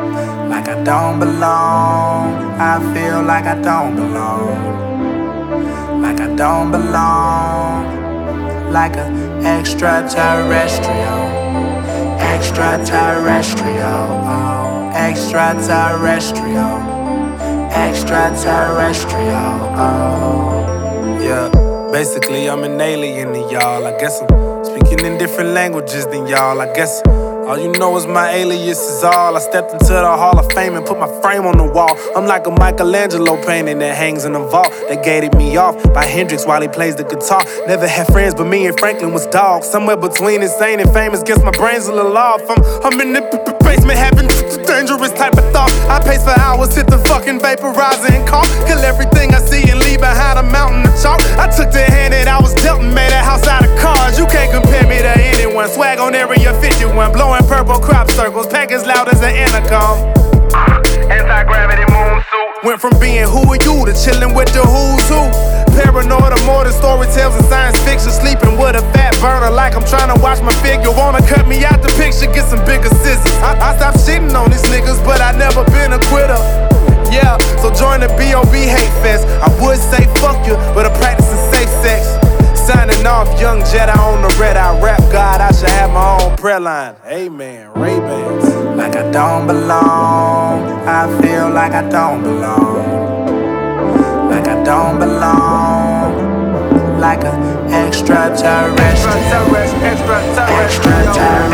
like I don't belong. I feel like I don't belong, like I don't belong, like an extraterrestrial, extraterrestrial, oh, extraterrestrial, extraterrestrial, oh. Yeah, basically I'm an alien to y'all. I guess I'm speaking in different languages than y'all. I guess all you know is my alias is all. I stepped into the Hall of Fame and put my frame on the wall. I'm like a Michelangelo painting that hangs in a vault. They gated me off by Hendrix while he plays the guitar. Never had friends, but me and Franklin was dogs. Somewhere between insane and famous, guess my brain's a little off. I'm in the basement having dangerous type of thoughts. I pace for hours, hit the fucking vaporizer and cough. Kill everything I see and leave behind a mountain of chalk. I took the hand that I was dealt and made a house out of cards. You can't compare me to anyone. Swag on Area 51, blowing purple crop circles, pack as loud as an intercom. Anti-gravity moon suit. Went from being who are you to chilling with the who's who. Paranoid or more than story tales and science fiction. Sleeping with a fat burner like I'm trying to watch my figure. Wanna cut me out the picture, get some bigger scissors. I stopped shitting on these niggas, but I never been a quitter. Yeah, so join the B.O.B. hate fest. I would say fuck you, but I'm practicing safe sex. Signing off, young Jedi on the red eye rap god. I should have my own prayer line. Amen, Ray-Bans. Like I don't belong. I feel like I don't belong, like I don't belong, like an extraterrestrial, extraterrestrial,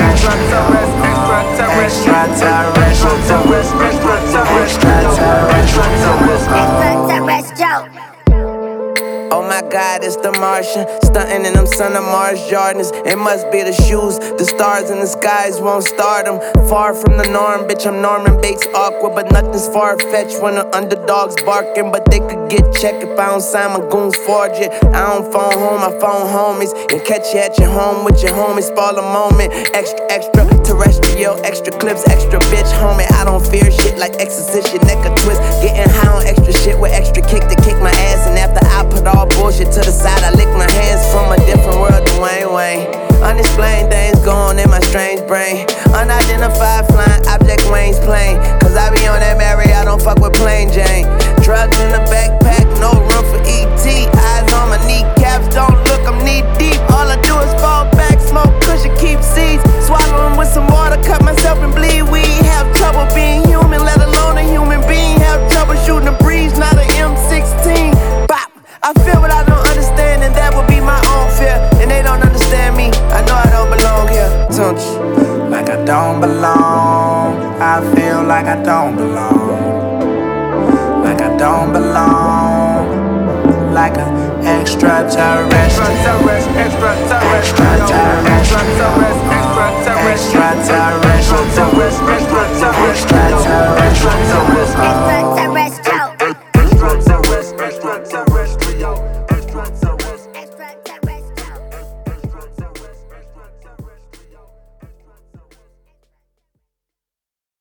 Extraterrestrial. Oh my God, it's the Martian, stunting in them son of Mars Jordans. It must be the shoes, the stars in the skies won't start them. Far from the norm, bitch, I'm Norman Bates awkward, but nothing's far-fetched when the underdog's barking. But they could get checked if I don't sign my goons forge it. I don't phone home, I phone homies, and catch you at your home with your homies. Spoil a moment, extra terrestrial, extra clips, extra bitch, homie. I don't fear shit like exorcist, your neck a twist. Getting high on extra shit with extra kick to kick my ass, and after I put all bullshit to the side, I lick my hands from a different world than Wayne. Unexplained things going in my strange brain. Unidentified flying object Wayne's plane. Cause I be on that Mary, I don't fuck with plain Jane. Drugs in the backpack, no room for E.T. Eyes on my kneecaps, don't look, I'm knee deep. All I do is fall back, smoke cushion, keep seeds. Swallow them with some water, cut myself and bleed. We have trouble being human, let alone a human being. Have trouble shooting a breeze, not an M16. Bop. I feel what I don't understand, and that would be my own fear. And they don't understand me, I know I don't belong here. Don't you? like I don't belong. I feel like I don't belong, like I don't belong, like an extraterrestrial, extraterrestrial, extraterrestrial, extraterrestrial.